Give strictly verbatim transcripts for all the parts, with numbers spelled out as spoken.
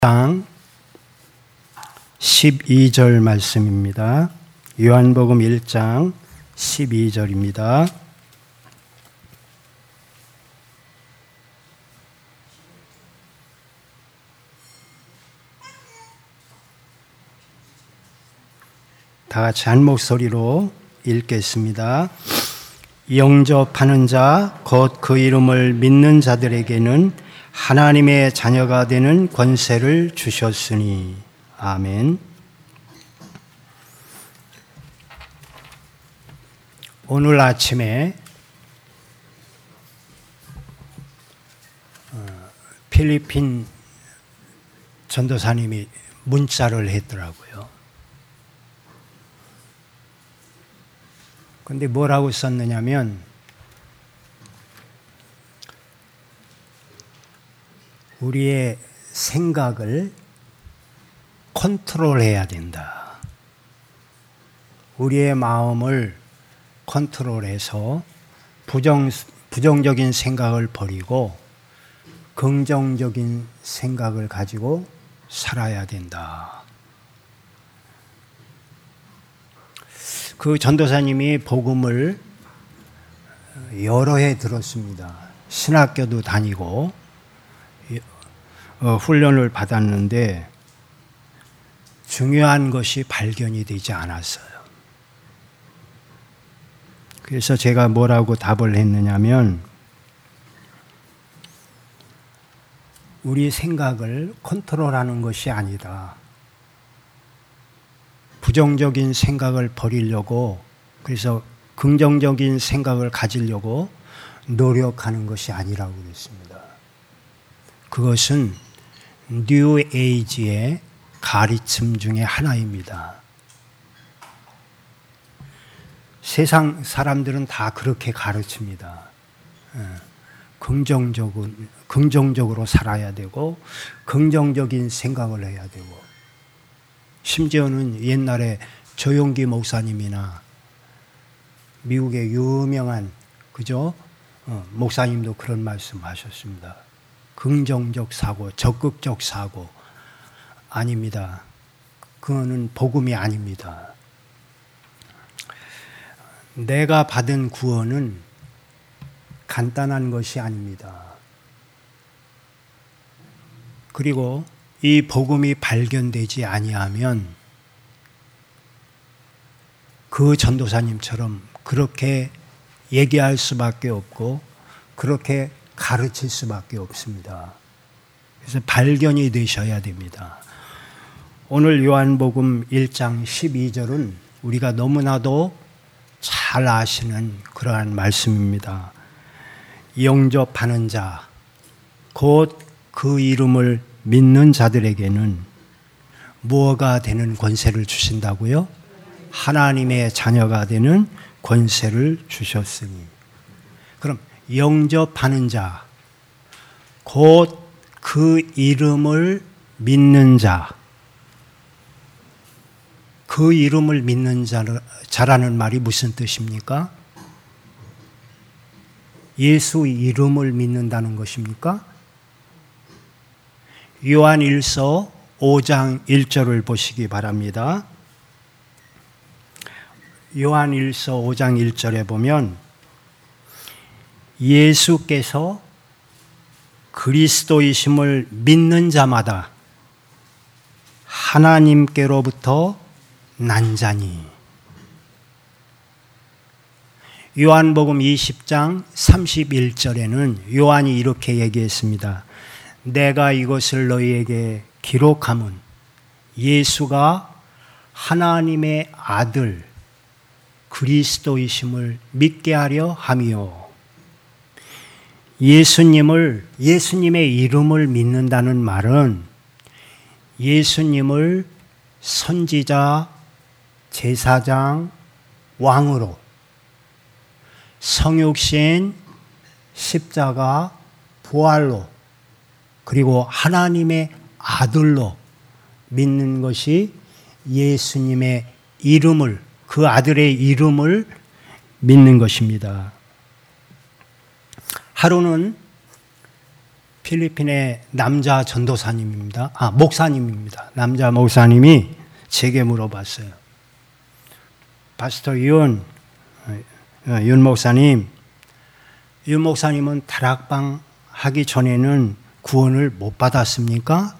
장 십이 절 말씀입니다. 요한복음 일 장 십이 절입니다. 다 같이 한 목소리로 읽겠습니다. 영접하는 자, 곧 그 이름을 믿는 자들에게는 하나님의 자녀가 되는 권세를 주셨으니. 아멘. 오늘 아침에 필리핀 전도사님이 문자를 했더라고요. 근데 뭐라고 썼느냐면, 우리의 생각을 컨트롤해야 된다. 우리의 마음을 컨트롤해서 부정, 부정적인 생각을 버리고 긍정적인 생각을 가지고 살아야 된다. 그 전도사님이 복음을 여러 해 들었습니다. 신학교도 다니고 어, 훈련을 받았는데 중요한 것이 발견이 되지 않았어요. 그래서 제가 뭐라고 답을 했느냐면, 우리 생각을 컨트롤하는 것이 아니다. 부정적인 생각을 버리려고, 그래서 긍정적인 생각을 가지려고 노력하는 것이 아니라고 그랬습니다. 그것은 뉴 에이지의 가르침 중에 하나입니다. 세상 사람들은 다 그렇게 가르칩니다. 긍정적으로, 긍정적으로 살아야 되고 긍정적인 생각을 해야 되고, 심지어는 옛날에 조용기 목사님이나 미국의 유명한 그죠? 어, 목사님도 그런 말씀하셨습니다. 긍정적 사고, 적극적 사고 아닙니다. 그거는 복음이 아닙니다. 내가 받은 구원은 간단한 것이 아닙니다. 그리고 이 복음이 발견되지 아니하면 그 전도사님처럼 그렇게 얘기할 수밖에 없고 그렇게 가르칠 수밖에 없습니다. 그래서 발견이 되셔야 됩니다. 오늘 요한복음 일 장 십이 절은 우리가 너무나도 잘 아시는 그러한 말씀입니다. 영접하는 자, 곧 그 이름을 믿는 자들에게는 무엇가 되는 권세를 주신다고요? 하나님의 자녀가 되는 권세를 주셨으니. 그럼 영접하는 자, 곧 그 이름을 믿는 자, 그 이름을 믿는 자라는 말이 무슨 뜻입니까? 예수 이름을 믿는다는 것입니까? 요한 일서 오 장 일 절을 보시기 바랍니다. 요한 일서 오 장 일 절에 보면, 예수께서 그리스도이심을 믿는 자마다 하나님께로부터 난 자니. 요한복음 이십 장 삼십일 절에는 요한이 이렇게 얘기했습니다. 내가 이것을 너희에게 기록함은 예수가 하나님의 아들 그리스도이심을 믿게 하려 함이요. 예수님을, 예수님의 이름을 믿는다는 말은 예수님을 선지자, 제사장, 왕으로, 성육신, 십자가, 부활로, 그리고 하나님의 아들로 믿는 것이 예수님의 이름을, 그 아들의 이름을 믿는 것입니다. 하루는 필리핀의 남자 전도사님입니다. 아, 목사님입니다. 남자 목사님이 제게 물어봤어요. 파스터 윤, 윤 목사님, 윤 목사님은 다락방 하기 전에는 구원을 못 받았습니까?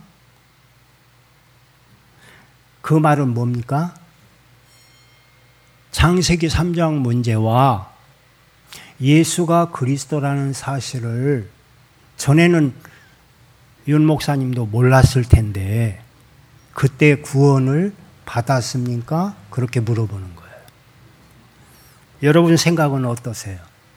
그 말은 뭡니까? 창세기 삼 장 문제와 예수가 그리스도라는 사실을 전에는 윤 목사님도 몰랐을 텐데 그때 구원을 받았습니까? 그렇게 물어보는 거예요. 여러분 생각은 어떠세요?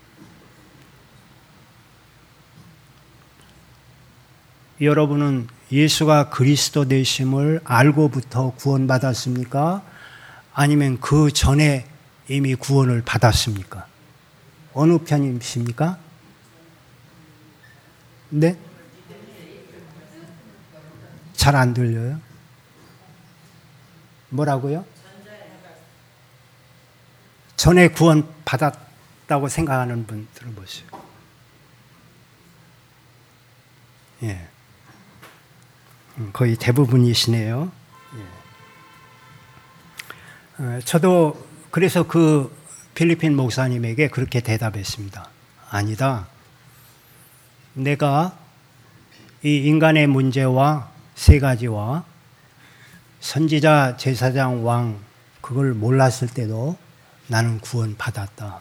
여러분은 예수가 그리스도 되심을 알고부터 구원받았습니까? 아니면 그 전에 이미 구원을 받았습니까? 어느 편이십니까? 네? 잘 안 들려요? 뭐라고요? 전에 구원 받았다고 생각하는 분 들어보세요. 예. 거의 대부분이시네요. 예. 어, 저도 그래서 그 필리핀 목사님에게 그렇게 대답했습니다. 아니다. 내가 이 인간의 문제와 세 가지와 선지자, 제사장, 왕 그걸 몰랐을 때도 나는 구원 받았다.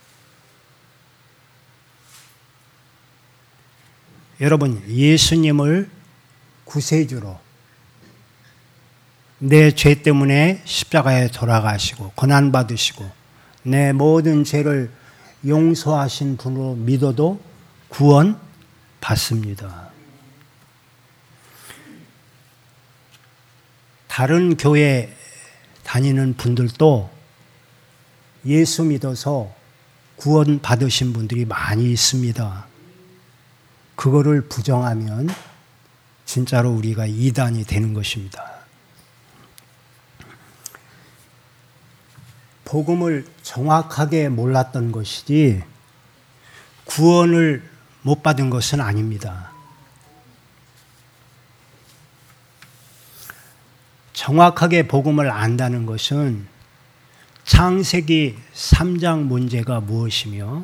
여러분, 예수님을 구세주로 내 죄 때문에 십자가에 돌아가시고 고난받으시고 내 모든 죄를 용서하신 분으로 믿어도 구원 받습니다. 다른 교회 다니는 분들도 예수 믿어서 구원 받으신 분들이 많이 있습니다. 그거를 부정하면 진짜로 우리가 이단이 되는 것입니다. 복음을 정확하게 몰랐던 것이지 구원을 못 받은 것은 아닙니다. 정확하게 복음을 안다는 것은 창세기 삼 장 문제가 무엇이며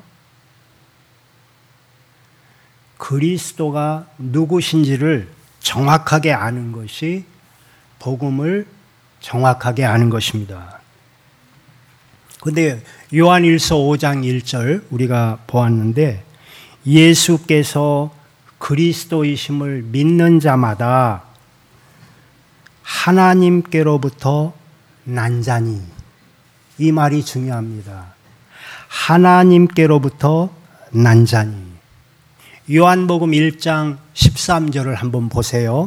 그리스도가 누구신지를 정확하게 아는 것이 복음을 정확하게 아는 것입니다. 그런데 요한일서 오 장 일 절 우리가 보았는데 예수께서 그리스도이심을 믿는 자마다 하나님께로부터 난자니, 이 말이 중요합니다. 하나님께로부터 난자니. 요한복음 일 장 십삼 절을 한번 보세요.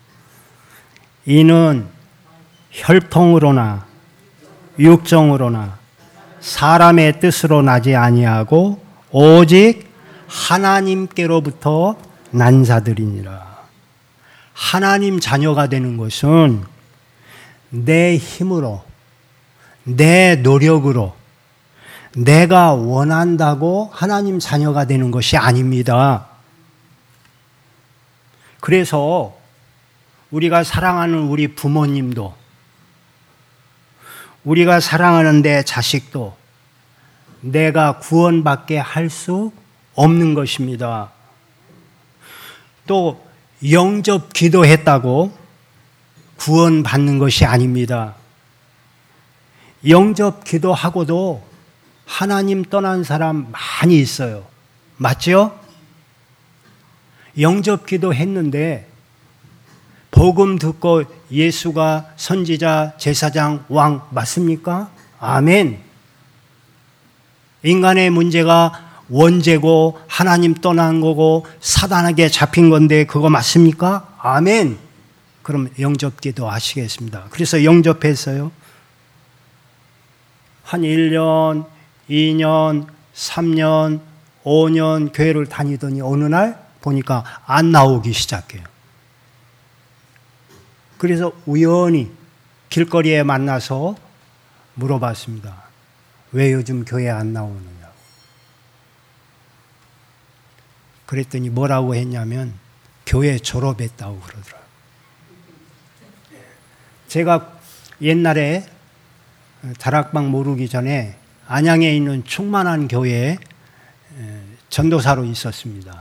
이는 혈통으로나 육정으로나 사람의 뜻으로 나지 아니하고 오직 하나님께로부터 난 자들이니라. 하나님 자녀가 되는 것은 내 힘으로, 내 노력으로, 내가 원한다고 하나님 자녀가 되는 것이 아닙니다. 그래서 우리가 사랑하는 우리 부모님도, 우리가 사랑하는 내 자식도 내가 구원받게 할 수 없는 것입니다. 또 영접 기도했다고 구원받는 것이 아닙니다. 영접 기도하고도 하나님 떠난 사람 많이 있어요. 맞죠? 영접 기도했는데 복음 듣고 예수가 선지자, 제사장, 왕 맞습니까? 아멘. 인간의 문제가 원죄고 하나님 떠난 거고 사단에게 잡힌 건데 그거 맞습니까? 아멘. 그럼 영접 기도 하시겠습니다. 그래서 영접했어요. 한 일 년, 이 년, 삼 년, 오 년 교회를 다니더니 어느 날 보니까 안 나오기 시작해요. 그래서 우연히 길거리에 만나서 물어봤습니다. 왜 요즘 교회 안 나오느냐고. 그랬더니 뭐라고 했냐면 교회 졸업했다고 그러더라고요. 제가 옛날에 다락방 모르기 전에 안양에 있는 충만한 교회에 전도사로 있었습니다.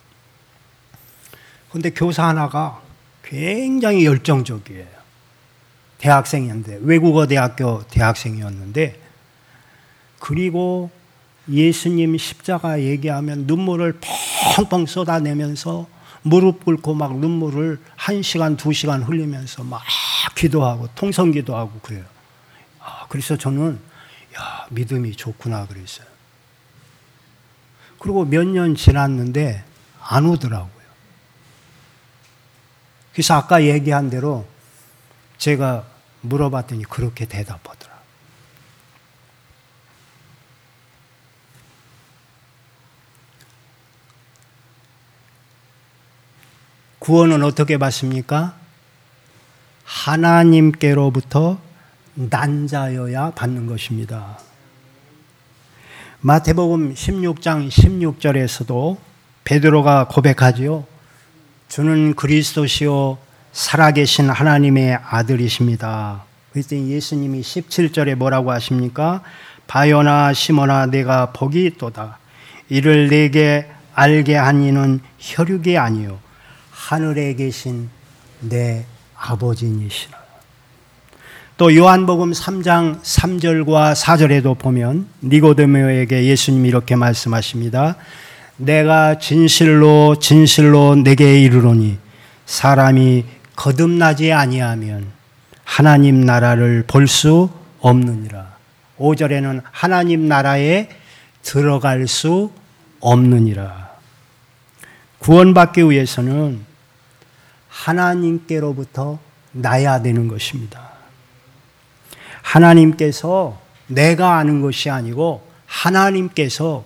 그런데 교사 하나가 굉장히 열정적이에요. 대학생이었는데, 외국어 대학교 대학생이었는데, 그리고 예수님 십자가 얘기하면 눈물을 펑펑 쏟아내면서 무릎 꿇고 막 눈물을 한 시간, 두 시간 흘리면서 막 기도하고 통성 기도하고 그래요. 아, 그래서 저는 야, 믿음이 좋구나 그랬어요. 그리고 몇 년 지났는데 안 오더라고요. 그래서 아까 얘기한 대로 제가 물어봤더니 그렇게 대답하더라. 구원은 어떻게 받습니까? 하나님께로부터 난 자여야 받는 것입니다. 마태복음 십육 장 십육 절에서도 베드로가 고백하지요. 주는 그리스도시요 살아계신 하나님의 아들이십니다. 그랬더니 예수님이 십칠 절에 뭐라고 하십니까? 바요나 시몬아 내가 복이 있도다. 이를 내게 알게 한 이는 혈육이 아니요 하늘에 계신 내 아버지니시라. 또 요한복음 삼 장 삼 절과 사 절에도 보면 니고데모에게 예수님이 이렇게 말씀하십니다. 내가 진실로 진실로 내게 이르노니 사람이 거듭나지 아니하면 하나님 나라를 볼 수 없느니라. 오 절에는 하나님 나라에 들어갈 수 없느니라. 구원받기 위해서는 하나님께로부터 나야 되는 것입니다. 하나님께서 내가 아는 것이 아니고 하나님께서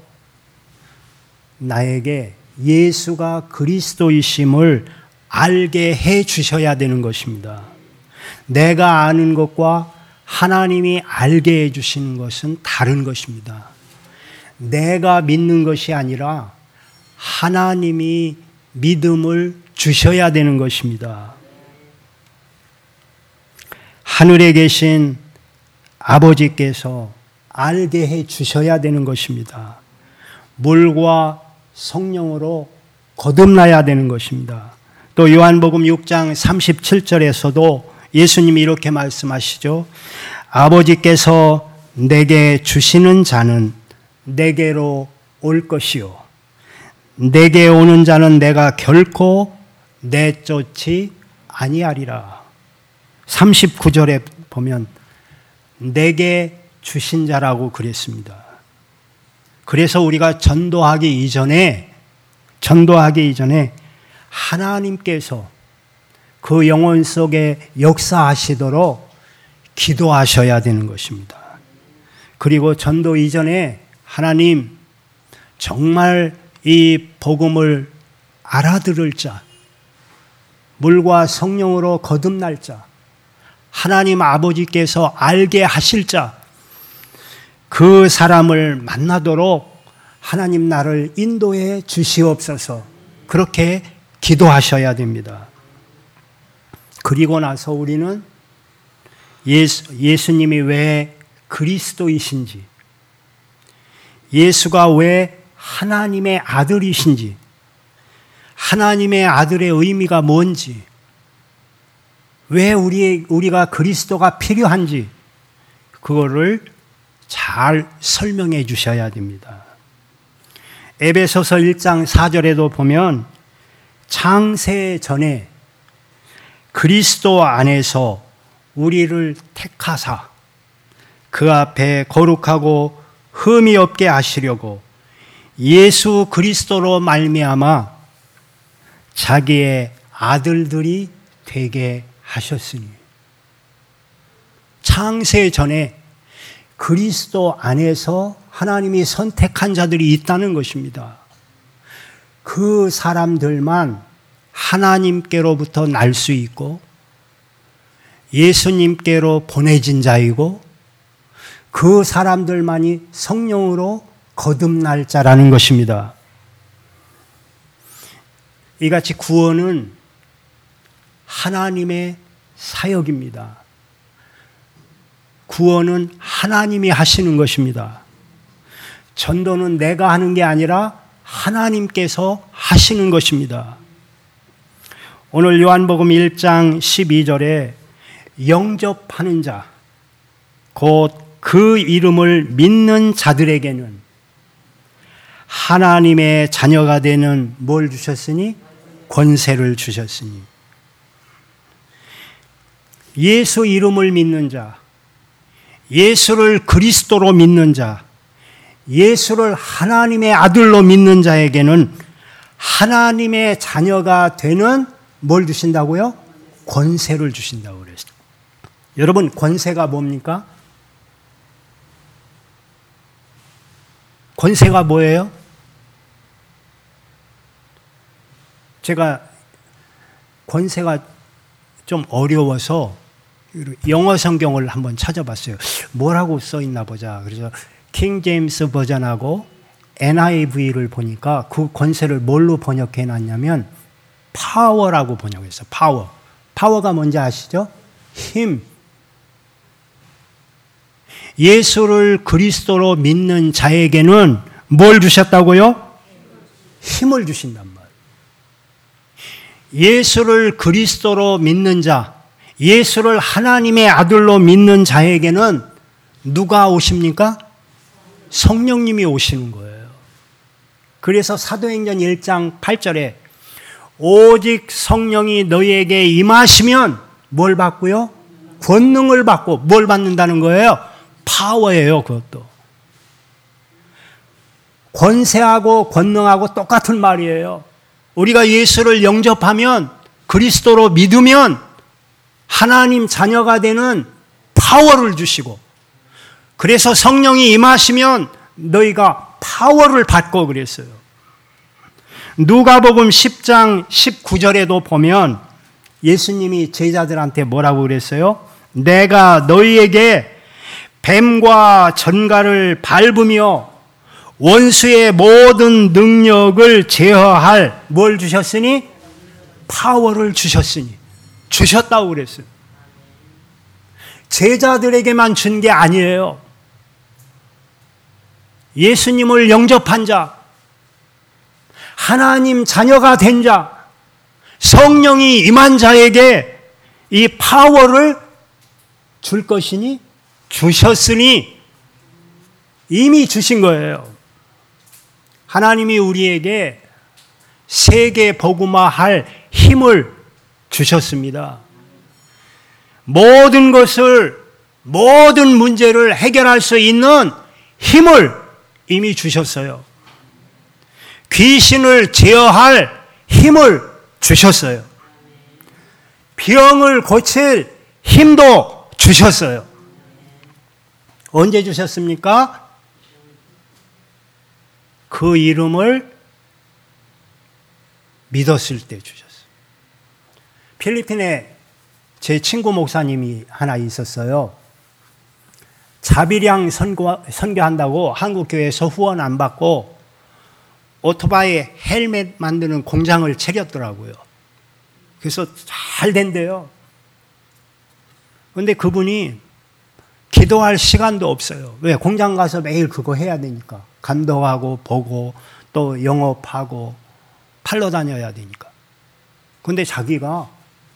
나에게 예수가 그리스도이심을 알게 해 주셔야 되는 것입니다. 내가 아는 것과 하나님이 알게 해 주시는 것은 다른 것입니다. 내가 믿는 것이 아니라 하나님이 믿음을 주셔야 되는 것입니다. 하늘에 계신 아버지께서 알게 해 주셔야 되는 것입니다. 물과 성령으로 거듭나야 되는 것입니다. 또 요한복음 육 장 삼십칠 절에서도 예수님이 이렇게 말씀하시죠. 아버지께서 내게 주시는 자는 내게로 올 것이요 내게 오는 자는 내가 결코 내쫓지 아니하리라. 삼십구 절에 보면 내게 주신 자라고 그랬습니다. 그래서 우리가 전도하기 이전에 전도하기 이전에 하나님께서 그 영혼 속에 역사하시도록 기도하셔야 되는 것입니다. 그리고 전도 이전에 하나님 정말 이 복음을 알아들을 자, 물과 성령으로 거듭날 자, 하나님 아버지께서 알게 하실 자, 그 사람을 만나도록 하나님 나를 인도해 주시옵소서. 그렇게 기도하셔야 됩니다. 그리고 나서 우리는 예수, 예수님이 왜 그리스도이신지, 예수가 왜 하나님의 아들이신지, 하나님의 아들의 의미가 뭔지, 왜 우리, 우리가 그리스도가 필요한지, 그거를 잘 설명해 주셔야 됩니다. 에베소서 일 장 사 절에도 보면 창세 전에 그리스도 안에서 우리를 택하사 그 앞에 거룩하고 흠이 없게 하시려고 예수 그리스도로 말미암아 자기의 아들들이 되게 하셨으니, 창세 전에 그리스도 안에서 하나님이 선택한 자들이 있다는 것입니다. 그 사람들만 하나님께로부터 날 수 있고 예수님께로 보내진 자이고 그 사람들만이 성령으로 거듭날 자라는 것입니다. 이같이 구원은 하나님의 사역입니다. 구원은 하나님이 하시는 것입니다. 전도는 내가 하는 게 아니라 하나님께서 하시는 것입니다. 오늘 요한복음 일 장 십이 절에 영접하는 자, 곧 그 이름을 믿는 자들에게는 하나님의 자녀가 되는 뭘 주셨으니? 권세를 주셨으니. 예수 이름을 믿는 자, 예수를 그리스도로 믿는 자, 예수를 하나님의 아들로 믿는 자에게는 하나님의 자녀가 되는 뭘 주신다고요? 권세를 주신다고 그랬어요. 여러분, 권세가 뭡니까? 권세가 뭐예요? 제가 권세가 좀 어려워서 영어 성경을 한번 찾아봤어요. 뭐라고 써 있나 보자. 그래서 킹 제임스 버전하고 엔 아이 브이를 보니까 그 권세를 뭘로 번역해 놨냐면 파워라고 번역했어요. 파워. 파워가 뭔지 아시죠? 힘. 예수를 그리스도로 믿는 자에게는 뭘 주셨다고요? 힘을 주신단 말이에요. 예수를 그리스도로 믿는 자, 예수를 하나님의 아들로 믿는 자에게는 누가 오십니까? 성령님이 오시는 거예요. 그래서 사도행전 일 장 팔 절에 오직 성령이 너희에게 임하시면 뭘 받고요? 권능을 받고. 뭘 받는다는 거예요? 파워예요, 그것도. 권세하고 권능하고 똑같은 말이에요. 우리가 예수를 영접하면, 그리스도로 믿으면 하나님 자녀가 되는 파워를 주시고, 그래서 성령이 임하시면 너희가 파워를 받고 그랬어요. 누가복음 십 장 십구 절에도 보면 예수님이 제자들한테 뭐라고 그랬어요? 내가 너희에게 뱀과 전갈을 밟으며 원수의 모든 능력을 제어할 뭘 주셨으니? 파워를 주셨으니. 주셨다고 그랬어요. 제자들에게만 준 게 아니에요. 예수님을 영접한 자, 하나님 자녀가 된 자, 성령이 임한 자에게 이 파워를 줄 것이니 주셨으니 이미 주신 거예요. 하나님이 우리에게 세계 복음화할 힘을 주셨습니다. 모든 것을, 모든 문제를 해결할 수 있는 힘을 이미 주셨어요. 귀신을 제어할 힘을 주셨어요. 병을 고칠 힘도 주셨어요. 언제 주셨습니까? 그 이름을 믿었을 때 주셨어요. 필리핀에 제 친구 목사님이 하나 있었어요. 자비량 선거, 선교한다고 한국교회에서 후원 안 받고 오토바이 헬멧 만드는 공장을 차렸더라고요. 그래서 잘 된대요. 그런데 그분이 기도할 시간도 없어요. 왜? 공장 가서 매일 그거 해야 되니까. 감독하고 보고 또 영업하고 팔러 다녀야 되니까. 그런데 자기가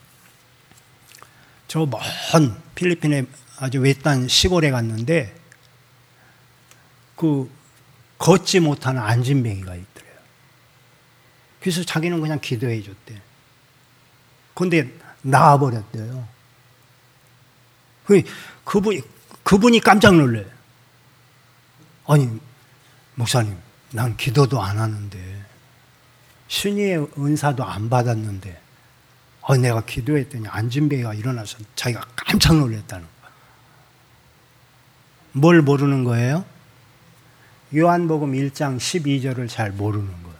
저 먼 필리핀의 아주 외딴 시골에 갔는데 그 걷지 못하는 안진뱅이가 있더래요. 그래서 자기는 그냥 기도해 줬대. 그런데 나와버렸대요. 그 그분이 그분이 깜짝 놀래요. 아니 목사님, 난 기도도 안 하는데 신의의 은사도 안 받았는데 어, 내가 기도했더니 안진뱅이가 일어나서 자기가 깜짝 놀랐다는 거야. 뭘 모르는 거예요? 요한복음 일 장 십이 절을 잘 모르는 거예요.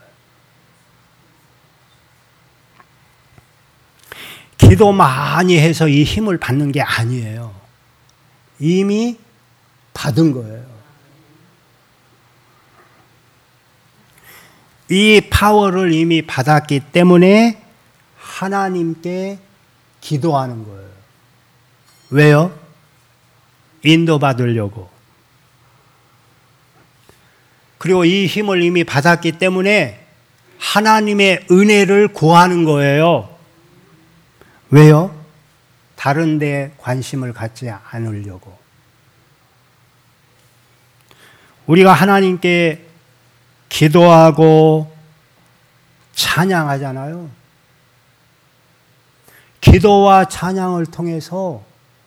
기도 많이 해서 이 힘을 받는 게 아니에요. 이미 받은 거예요. 이 파워를 이미 받았기 때문에 하나님께 기도하는 거예요. 왜요? 인도받으려고. 그리고 이 힘을 이미 받았기 때문에 하나님의 은혜를 구하는 거예요. 왜요? 다른 데 관심을 갖지 않으려고. 우리가 하나님께 기도하고 찬양하잖아요. 기도와 찬양을 통해서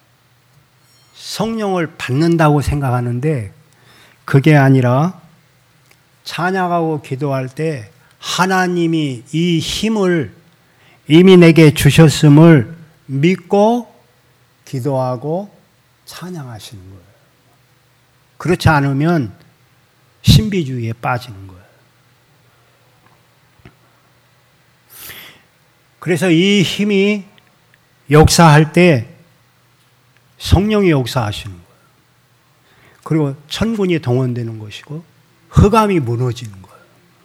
성령을 받는다고 생각하는데 그게 아니라 찬양하고 기도할 때 하나님이 이 힘을 이미 내게 주셨음을 믿고 기도하고 찬양하시는 거예요. 그렇지 않으면 신비주의에 빠지는 거예요. 그래서 이 힘이 역사할 때 성령이 역사하시는 거예요. 그리고 천군이 동원되는 것이고 흑암이 무너지는 거예요.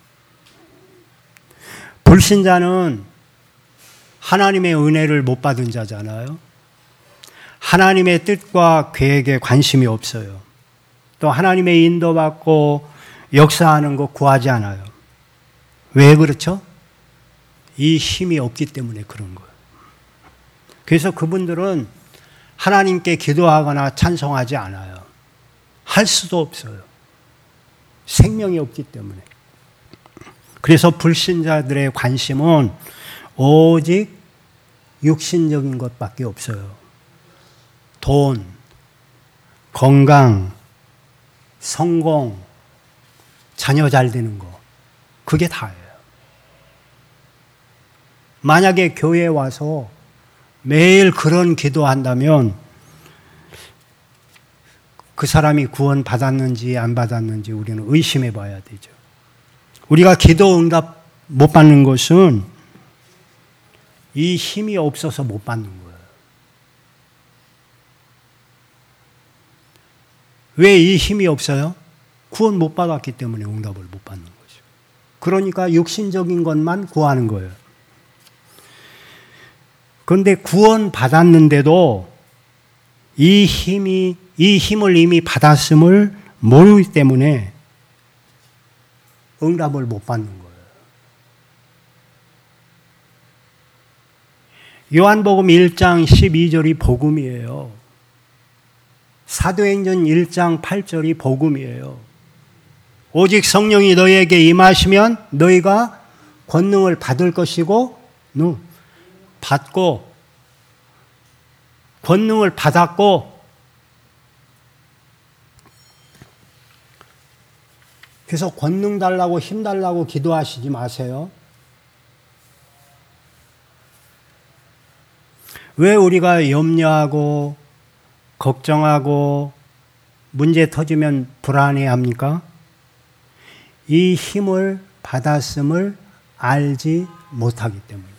불신자는 하나님의 은혜를 못 받은 자잖아요. 하나님의 뜻과 계획에 관심이 없어요. 또 하나님의 인도받고 역사하는 거 구하지 않아요. 왜 그렇죠? 이 힘이 없기 때문에 그런 거예요. 그래서 그분들은 하나님께 기도하거나 찬송하지 않아요. 할 수도 없어요. 생명이 없기 때문에. 그래서 불신자들의 관심은 오직 육신적인 것밖에 없어요. 돈, 건강, 성공, 자녀 잘 되는 거. 그게 다예요. 만약에 교회에 와서 매일 그런 기도한다면 그 사람이 구원 받았는지 안 받았는지 우리는 의심해 봐야 되죠. 우리가 기도 응답 못 받는 것은 이 힘이 없어서 못 받는 거예요. 왜 이 힘이 없어요? 구원 못 받았기 때문에 응답을 못 받는 거죠. 그러니까 육신적인 것만 구하는 거예요. 그런데 구원 받았는데도 이 힘이, 이 힘을 이미 받았음을 모르기 때문에 응답을 못 받는 거예요. 요한복음 일 장 십이 절이 복음이에요. 사도행전 일 장 팔 절이 복음이에요. 오직 성령이 너희에게 임하시면 너희가 권능을 받을 것이고, 받고, 권능을 받았고, 그래서 권능 달라고 힘 달라고 기도하시지 마세요. 왜 우리가 염려하고 걱정하고 문제 터지면 불안해합니까? 이 힘을 받았음을 알지 못하기 때문에.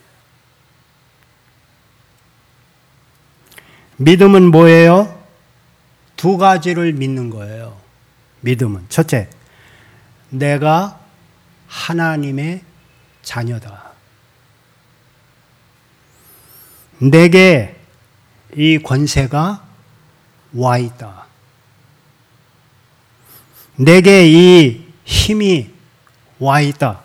믿음은 뭐예요? 두 가지를 믿는 거예요. 믿음은 첫째, 내가 하나님의 자녀다. 내게 이 권세가 와 있다. 내게 이 힘이 와 있다.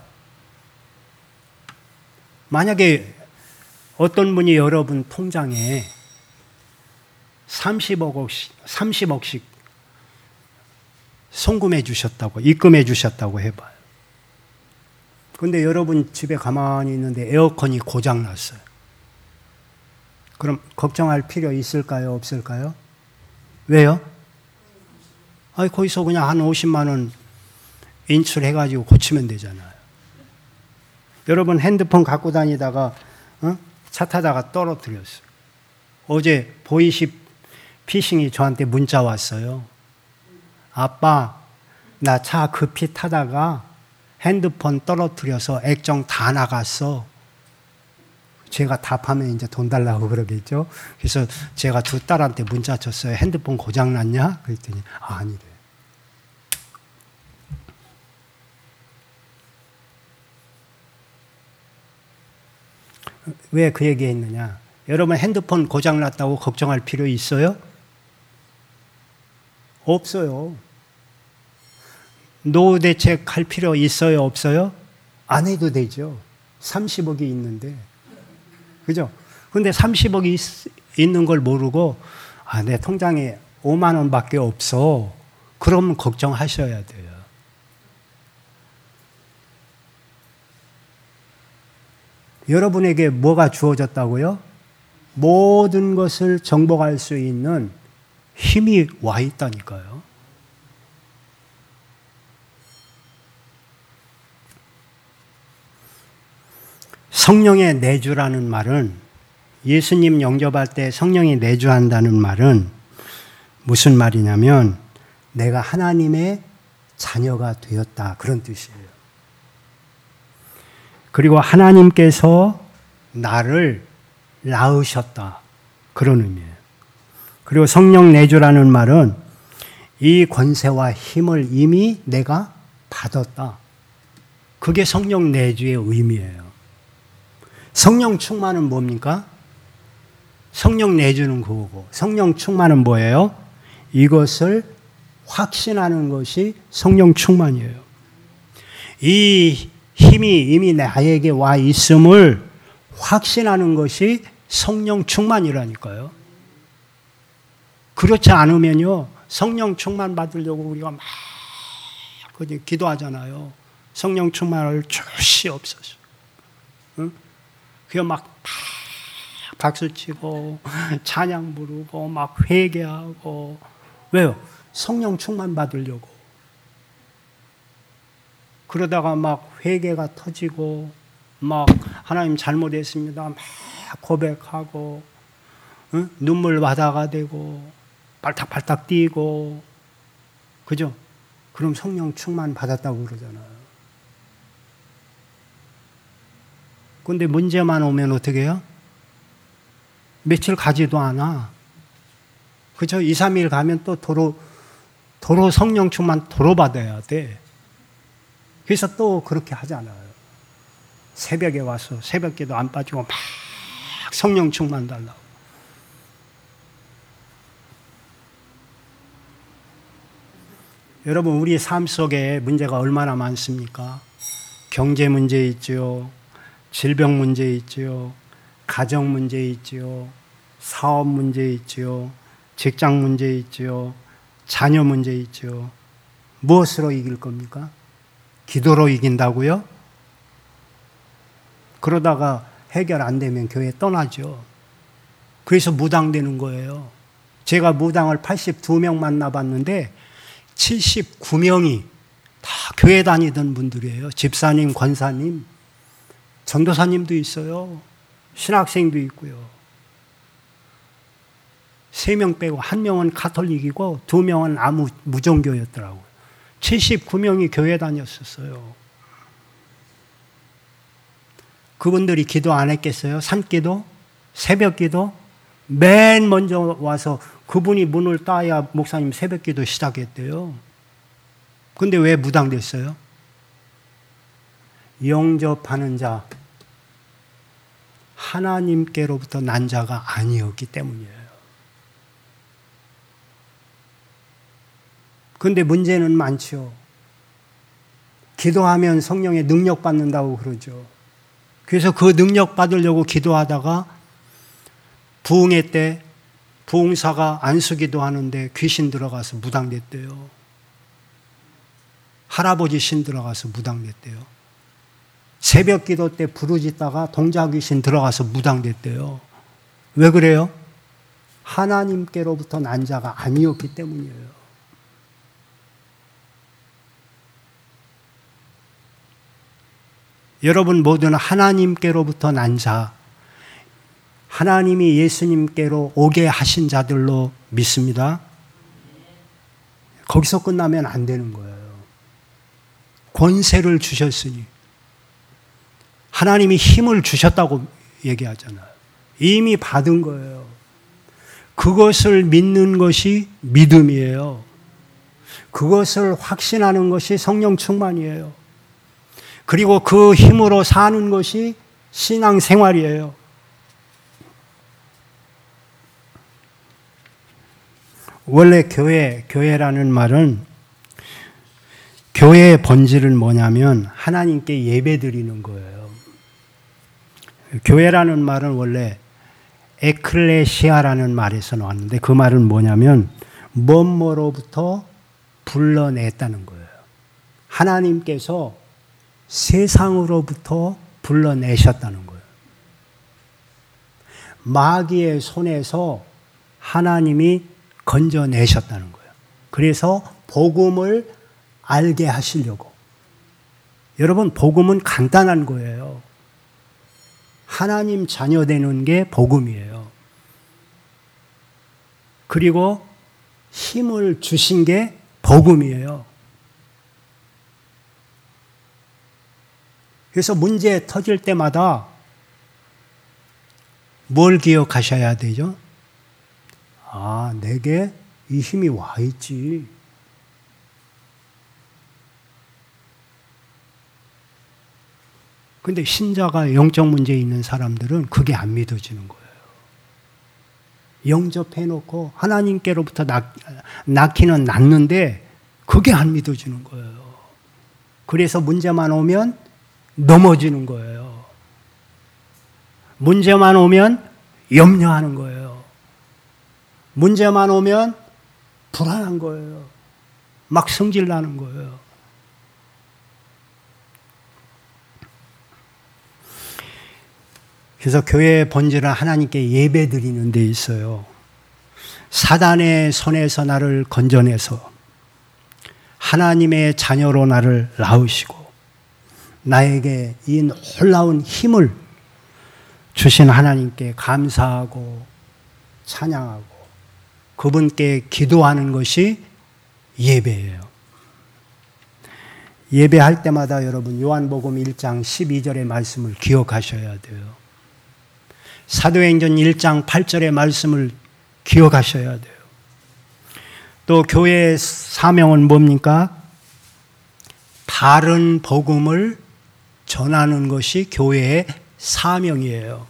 만약에 어떤 분이 여러분 통장에 삼십억씩, 삼십억씩 송금해 주셨다고, 입금해 주셨다고 해봐요. 그런데 여러분 집에 가만히 있는데 에어컨이 고장 났어요. 그럼 걱정할 필요 있을까요? 없을까요? 왜요? 아니, 거기서 그냥 한 오십만 원 인출해가지고 고치면 되잖아요. 여러분 핸드폰 갖고 다니다가 어? 차 타다가 떨어뜨렸어요. 어제 보이시피싱이 저한테 문자 왔어요. 아빠, 나 차 급히 타다가 핸드폰 떨어뜨려서 액정 다 나갔어. 제가 답하면 이제 돈 달라고 그러겠죠. 그래서 제가 두 딸한테 문자 쳤어요. 핸드폰 고장 났냐? 그랬더니 아, 아니래. 왜 그 얘기 했느냐? 여러분 핸드폰 고장났다고 걱정할 필요 있어요? 없어요. 노후 대책 할 필요 있어요? 없어요? 안 해도 되죠. 삼십억이 있는데. 그죠? 근데 삼십억이 있, 있는 걸 모르고, 아, 내 통장에 오만 원밖에 없어. 그러면 걱정하셔야 돼요. 여러분에게 뭐가 주어졌다고요? 모든 것을 정복할 수 있는 힘이 와 있다니까요. 성령의 내주라는 말은, 예수님 영접할 때 성령이 내주한다는 말은 무슨 말이냐면 내가 하나님의 자녀가 되었다, 그런 뜻이에요. 그리고 하나님께서 나를 낳으셨다, 그런 의미예요. 그리고 성령 내주라는 말은 이 권세와 힘을 이미 내가 받았다, 그게 성령 내주의 의미예요. 성령 충만은 뭡니까? 성령 내주는 그거고, 성령 충만은 뭐예요? 이것을 확신하는 것이 성령 충만이에요. 이 힘이 이미 나에게 와 있음을 확신하는 것이 성령 충만이라니까요. 그렇지 않으면요, 성령 충만 받으려고 우리가 막 기도하잖아요. 성령 충만을 주시옵소서. 응? 그냥 막 박수치고 찬양 부르고 막 회개하고. 왜요? 성령 충만 받으려고. 그러다가 막 회개가 터지고 막 하나님 잘못했습니다 막 고백하고, 응? 눈물 바다가 되고 발딱발딱 뛰고, 그죠? 그럼 성령 충만 받았다고 그러잖아요. 근데 문제만 오면 어떻게 해요? 며칠 가지도 않아. 그죠? 이, 삼 일 가면 또 도로, 도로 성령 충만 도로 받아야 돼. 그래서 또 그렇게 하잖아요. 새벽에 와서 새벽기도 안 빠지고 막 성령 충만 달라고. 여러분, 우리 삶 속에 문제가 얼마나 많습니까? 경제 문제 있죠. 질병 문제 있죠. 가정 문제 있죠. 사업 문제 있죠. 직장 문제 있죠. 자녀 문제 있죠. 무엇으로 이길 겁니까? 기도로 이긴다고요? 그러다가 해결 안 되면 교회 떠나죠. 그래서 무당되는 거예요. 제가 무당을 팔십이 명 만나봤는데 칠십구 명이 다 교회 다니던 분들이에요. 집사님, 권사님, 전도사님도 있어요. 신학생도 있고요. 세 명 빼고 한 명은 가톨릭이고 두 명은 아무 무종교였더라고요. 칠십구 명이 교회 다녔었어요. 그분들이 기도 안 했겠어요? 산기도? 새벽기도? 맨 먼저 와서 그분이 문을 따야 목사님 새벽기도 시작했대요. 근데 왜 무당됐어요? 영접하는 자, 하나님께로부터 난 자가 아니었기 때문이에요. 근데 문제는 많죠. 기도하면 성령의 능력 받는다고 그러죠. 그래서 그 능력 받으려고 기도하다가 부흥회 때 부흥사가 안수기도 하는데 귀신 들어가서 무당됐대요. 할아버지 신 들어가서 무당됐대요. 새벽 기도 때 부르짖다가 동자 귀신 들어가서 무당됐대요. 왜 그래요? 하나님께로부터 난 자가 아니었기 때문이에요. 여러분 모두는 하나님께로부터 난 자, 하나님이 예수님께로 오게 하신 자들로 믿습니다. 거기서 끝나면 안 되는 거예요. 권세를 주셨으니, 하나님이 힘을 주셨다고 얘기하잖아요. 이미 받은 거예요. 그것을 믿는 것이 믿음이에요. 그것을 확신하는 것이 성령 충만이에요. 그리고 그 힘으로 사는 것이 신앙생활이에요. 원래 교회, 교회라는 말은 교회의 본질은 뭐냐면 하나님께 예배 드리는 거예요. 교회라는 말은 원래 에클레시아라는 말에서 나왔는데 그 말은 뭐냐면 뭐뭐로부터 불러냈다는 거예요. 하나님께서 세상으로부터 불러내셨다는 거예요. 마귀의 손에서 하나님이 건져내셨다는 거예요. 그래서 복음을 알게 하시려고. 여러분, 복음은 간단한 거예요. 하나님 자녀 되는 게 복음이에요. 그리고 힘을 주신 게 복음이에요. 그래서 문제 터질 때마다 뭘 기억하셔야 되죠? 아, 내게 이 힘이 와 있지. 근데 신자가 영적 문제 있는 사람들은 그게 안 믿어지는 거예요. 영접해놓고 하나님께로부터 낳, 낳기는 낳는데 그게 안 믿어지는 거예요. 그래서 문제만 오면 넘어지는 거예요. 문제만 오면 염려하는 거예요. 문제만 오면 불안한 거예요. 막 성질 나는 거예요. 그래서 교회의 본질은 하나님께 예배 드리는 데 있어요. 사단의 손에서 나를 건져내서 하나님의 자녀로 나를 낳으시고 나에게 이 놀라운 힘을 주신 하나님께 감사하고 찬양하고 그분께 기도하는 것이 예배예요. 예배할 때마다 여러분 요한복음 일 장 십이 절의 말씀을 기억하셔야 돼요. 사도행전 일 장 팔 절의 말씀을 기억하셔야 돼요. 또 교회의 사명은 뭡니까? 바른 복음을 전하는 것이 교회의 사명이에요.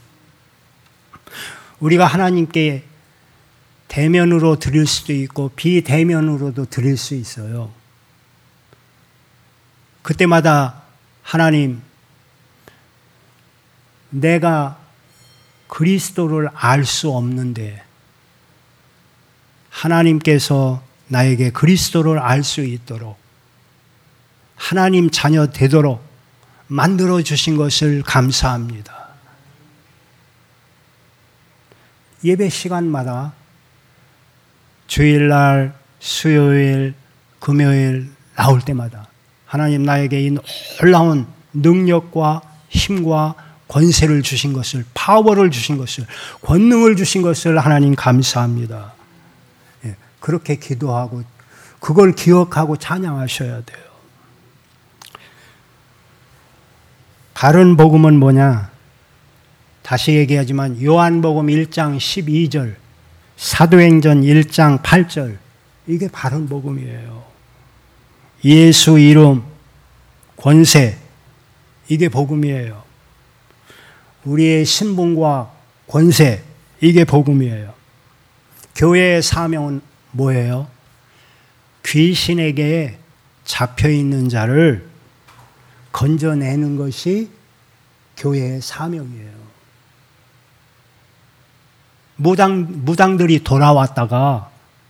우리가 하나님께 대면으로 드릴 수도 있고 비대면으로도 드릴 수 있어요. 그때마다 하나님, 내가 그리스도를 알 수 없는데 하나님께서 나에게 그리스도를 알 수 있도록 하나님 자녀 되도록 만들어 주신 것을 감사합니다. 예배 시간마다 주일날, 수요일, 금요일 나올 때마다 하나님 나에게 이 놀라운 능력과 힘과 권세를 주신 것을, 파워를 주신 것을, 권능을 주신 것을 하나님 감사합니다. 예, 그렇게 기도하고 그걸 기억하고 찬양하셔야 돼요. 바른 복음은 뭐냐? 다시 얘기하지만 요한복음 일 장 십이 절, 사도행전 일 장 팔 절, 이게 바른 복음이에요. 예수 이름, 권세, 이게 복음이에요. 우리의 신분과 권세, 이게 복음이에요. 교회의 사명은 뭐예요? 귀신에게 잡혀있는 자를 건져내는 것이 교회의 사명이에요. 무당, 무당들이 돌아왔다가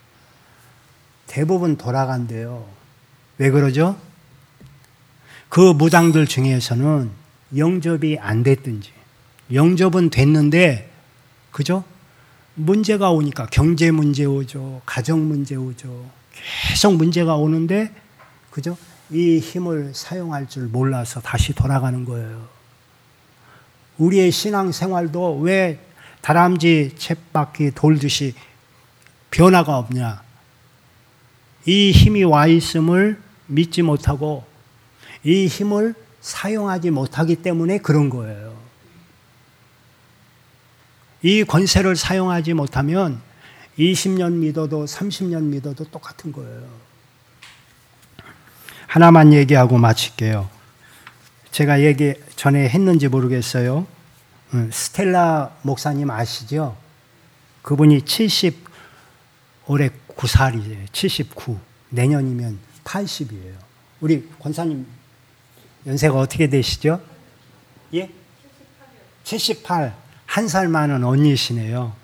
대부분 돌아간대요. 왜 그러죠? 그 무당들 중에서는 영접이 안 됐든지, 영접은 됐는데, 그죠? 문제가 오니까 경제 문제 오죠. 가정 문제 오죠. 계속 문제가 오는데, 그죠? 이 힘을 사용할 줄 몰라서 다시 돌아가는 거예요. 우리의 신앙생활도 왜 다람쥐 쳇바퀴 돌듯이 변화가 없냐? 이 힘이 와 있음을 믿지 못하고 이 힘을 사용하지 못하기 때문에 그런 거예요. 이 권세를 사용하지 못하면 이십 년 믿어도 삼십 년 믿어도 똑같은 거예요. 하나만 얘기하고 마칠게요. 제가 얘기 전에 했는지 모르겠어요. 스텔라 목사님 아시죠? 그분이 칠십, 올해 칠십구 살이에요. 칠십구. 내년이면 팔십이에요. 우리 권사님 연세가 어떻게 되시죠? 예? 칠십팔. 한 살 많은 언니시네요.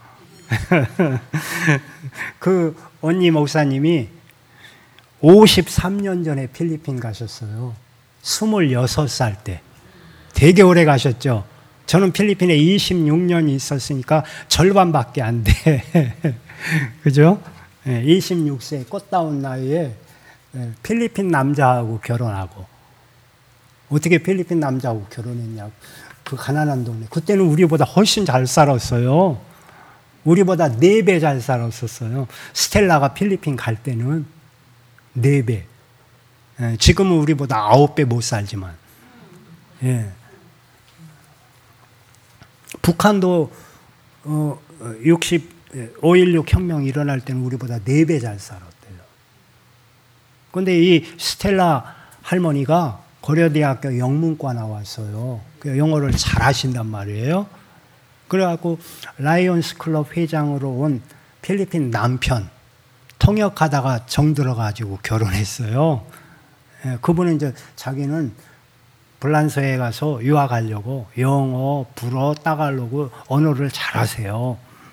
그 언니 목사님이 오십삼 년 전에 필리핀 가셨어요. 스물여섯 살 때. 되게 오래 가셨죠. 저는 필리핀에 이십육 년 있었으니까 절반밖에 안 돼. 그죠? 이십육 세 꽃다운 나이에 필리핀 남자하고 결혼하고. 어떻게 필리핀 남자하고 결혼했냐고. 그 가난한 동네. 그때는 우리보다 훨씬 잘 살았어요. 우리보다 네 배 잘 살았었어요. 스텔라가 필리핀 갈 때는 네 배. 예, 지금은 우리보다 아홉 배 못 살지만. 예. 북한도 어, 육십, 오일육 혁명 일어날 때는 우리보다 네 배 잘 살았대요. 그런데 이 스텔라 할머니가 고려대학교 영문과 나왔어요. 영어를 잘 하신단 말이에요. 그래갖고 라이온스 클럽 회장으로 온 필리핀 남편 통역하다가 정들어가지고 결혼했어요. 예, 그분은 이제 자기는 불란서에 가서 유학하려고 영어, 불어, 따갈로그 언어를 잘하세요.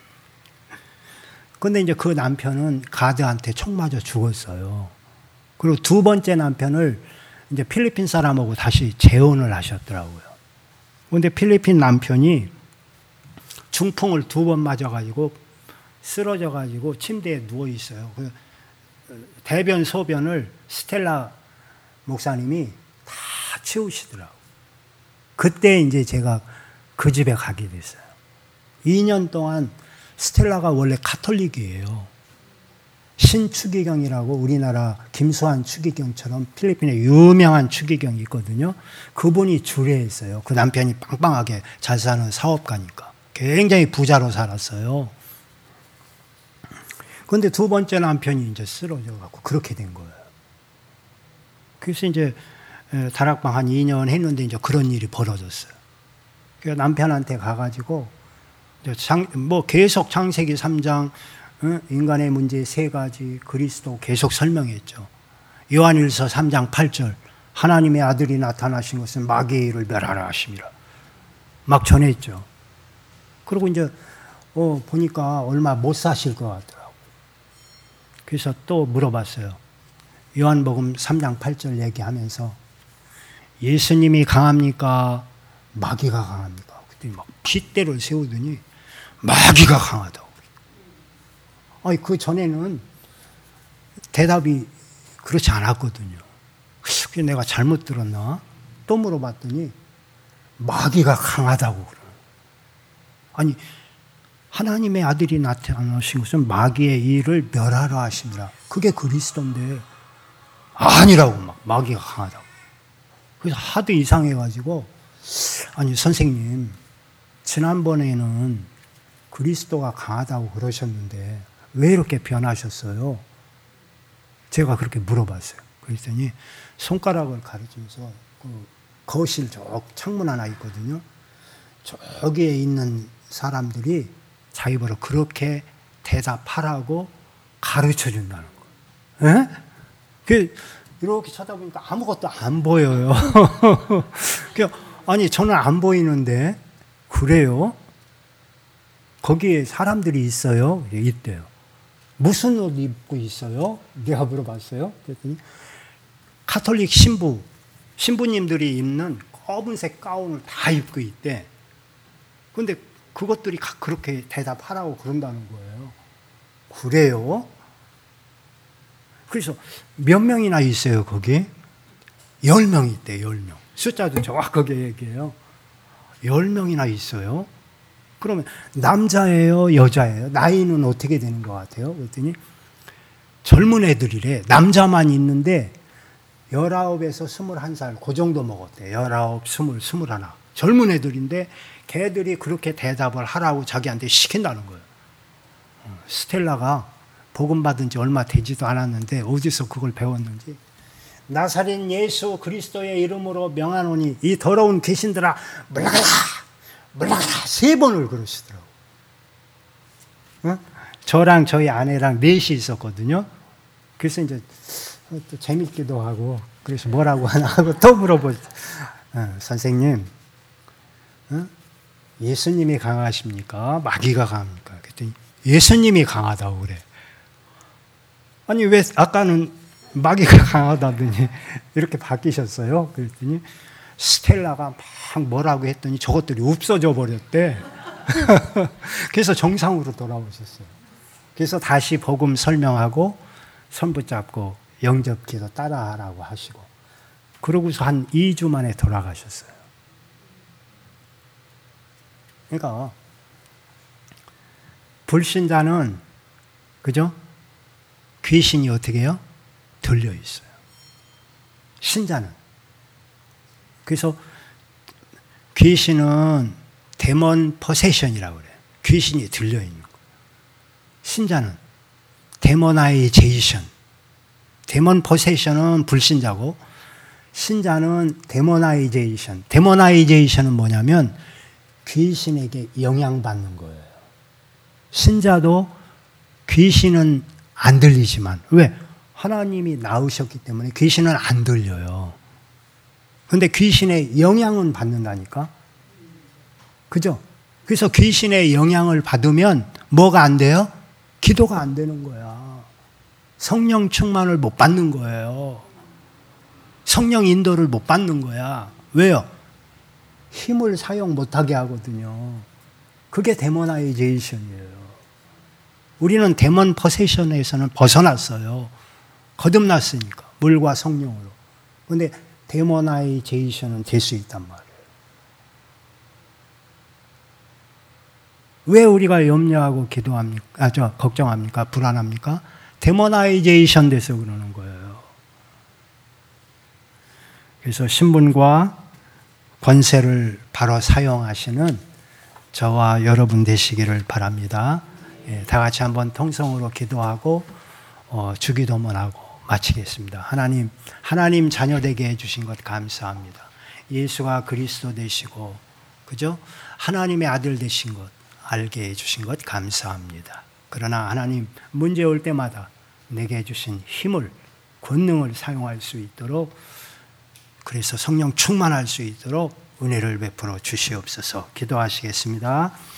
근데 이제 그 남편은 가드한테 총 맞아 죽었어요. 그리고 두 번째 남편을 이제 필리핀 사람하고 다시 재혼을 하셨더라고요. 근데 필리핀 남편이 중풍을 두 번 맞아가지고 쓰러져가지고 침대에 누워 있어요. 대변 소변을 스텔라 목사님이 다 치우시더라고. 그때 이제 제가 그 집에 가게 됐어요. 이 년 동안 스텔라가 원래 가톨릭이에요. 신추기경이라고 우리나라 김수환 추기경처럼 필리핀에 유명한 추기경이 있거든요. 그분이 주례했어요. 그 남편이 빵빵하게 잘 사는 사업가니까. 굉장히 부자로 살았어요. 그런데 두 번째 남편이 이제 쓰러져갖고 그렇게 된 거예요. 그래서 이제 다락방 한 이 년 했는데 이제 그런 일이 벌어졌어요. 그래서 남편한테 가가지고 장, 뭐 계속 창세기 삼 장 인간의 문제 세 가지 그리스도 계속 설명했죠. 요한일서 삼 장 팔 절 하나님의 아들이 나타나신 것은 마귀의 일을 멸하라 하심이라 막 전했죠. 그리고 이제 어, 보니까 얼마 못 사실 것 같더라고요. 그래서 또 물어봤어요. 요한복음 삼 장 팔 절 얘기하면서 예수님이 강합니까? 마귀가 강합니까? 그때 막 핏대를 세우더니 마귀가 강하다고. 아니, 그 전에는 대답이 그렇지 않았거든요. 그래서 내가 잘못 들었나? 또 물어봤더니 마귀가 강하다고 그래요. 아니, 하나님의 아들이 나타나신 것은 마귀의 일을 멸하라 하시니라. 그게 그리스도인데 아니라고 막 마귀가 강하다고. 그래서 하도 이상해가지고 아니 선생님 지난번에는 그리스도가 강하다고 그러셨는데 왜 이렇게 변하셨어요? 제가 그렇게 물어봤어요. 그랬더니 손가락을 가리키면서 그 거실 저 창문 하나 있거든요. 저기에 있는 사람들이 자기 보러 그렇게 대답하라고 가르쳐 준다는 거예요. 예? 그 이렇게 쳐다보니까 아무것도 안 보여요. 아니 저는 안 보이는데 그래요? 거기에 사람들이 있어요? 있대요. 무슨 옷 입고 있어요? 내가 물어봤어요. 그랬더니 가톨릭 신부, 신부님들이 입는 검은색 가운을 다 입고 있대. 근데 그것들이 그렇게 대답하라고 그런다는 거예요. 그래요? 그래서 몇 명이나 있어요, 거기? 열 명 있대, 열 명. 숫자도 정확하게 얘기해요. 열 명이나 있어요. 그러면 남자예요, 여자예요? 나이는 어떻게 되는 것 같아요? 그랬더니 젊은 애들이래. 남자만 있는데 열아홉에서 스물한 살, 그 정도 먹었대. 열아홉, 스물, 스물하나. 젊은 애들인데 걔들이 그렇게 대답을 하라고 자기한테 시킨다는 거예요. 스텔라가 복음 받은 지 얼마 되지도 않았는데 어디서 그걸 배웠는지 나사렛 예수 그리스도의 이름으로 명하노니 이 더러운 귀신들아 물러가라 물러가라 세 번을 그러시더라고. 어? 저랑 저희 아내랑 넷이 있었거든요. 그래서 이제 또 재밌기도 하고, 그래서 뭐라고 하나 하고 또 물어보죠. 어, 선생님, 어? 예수님이 강하십니까? 마귀가 강합니까? 그랬더니 예수님이 강하다고 그래. 아니, 왜 아까는 마귀가 강하다더니 이렇게 바뀌셨어요? 그랬더니 스텔라가 막 뭐라고 했더니 저것들이 없어져 버렸대. 그래서 정상으로 돌아오셨어요. 그래서 다시 복음 설명하고 손 붙잡고 영접기도 따라하라고 하시고, 그러고서 한 이 주 만에 돌아가셨어요. 그러니까 불신자는, 그죠? 귀신이 어떻게 해요? 들려 있어요. 신자는. 그래서 귀신은 데몬 포세션이라고 그래요. 귀신이 들려 있는 거예요. 신자는 데모나이제이션. 데몬 포세션은 불신자고, 신자는 데모나이제이션. 데모나이제이션은 뭐냐면 귀신에게 영향받는 거예요. 신자도 귀신은 안 들리지만, 왜? 하나님이 낳으셨기 때문에 귀신은 안 들려요. 근데 귀신의 영향은 받는다니까? 그죠? 그래서 귀신의 영향을 받으면 뭐가 안 돼요? 기도가 안 되는 거야. 성령 충만을 못 받는 거예요. 성령 인도를 못 받는 거야. 왜요? 힘을 사용 못하게 하거든요. 그게 데모나이제이션이에요. 우리는 데몬 포세션에서는 벗어났어요. 거듭났으니까. 물과 성령으로. 근데 데모나이제이션은 될 수 있단 말이에요. 왜 우리가 염려하고 기도합니까? 아, 저, 걱정합니까? 불안합니까? 데모나이제이션 돼서 그러는 거예요. 그래서 신분과 권세를 바로 사용하시는 저와 여러분 되시기를 바랍니다. 예, 다 같이 한번 통성으로 기도하고 어, 주기도문하고 마치겠습니다. 하나님, 하나님 자녀 되게 해주신 것 감사합니다. 예수가 그리스도 되시고, 그죠? 하나님의 아들 되신 것 알게 해주신 것 감사합니다. 그러나 하나님, 문제 올 때마다 내게 해주신 힘을, 권능을 사용할 수 있도록, 그래서 성령 충만할 수 있도록 은혜를 베풀어 주시옵소서. 기도하시겠습니다.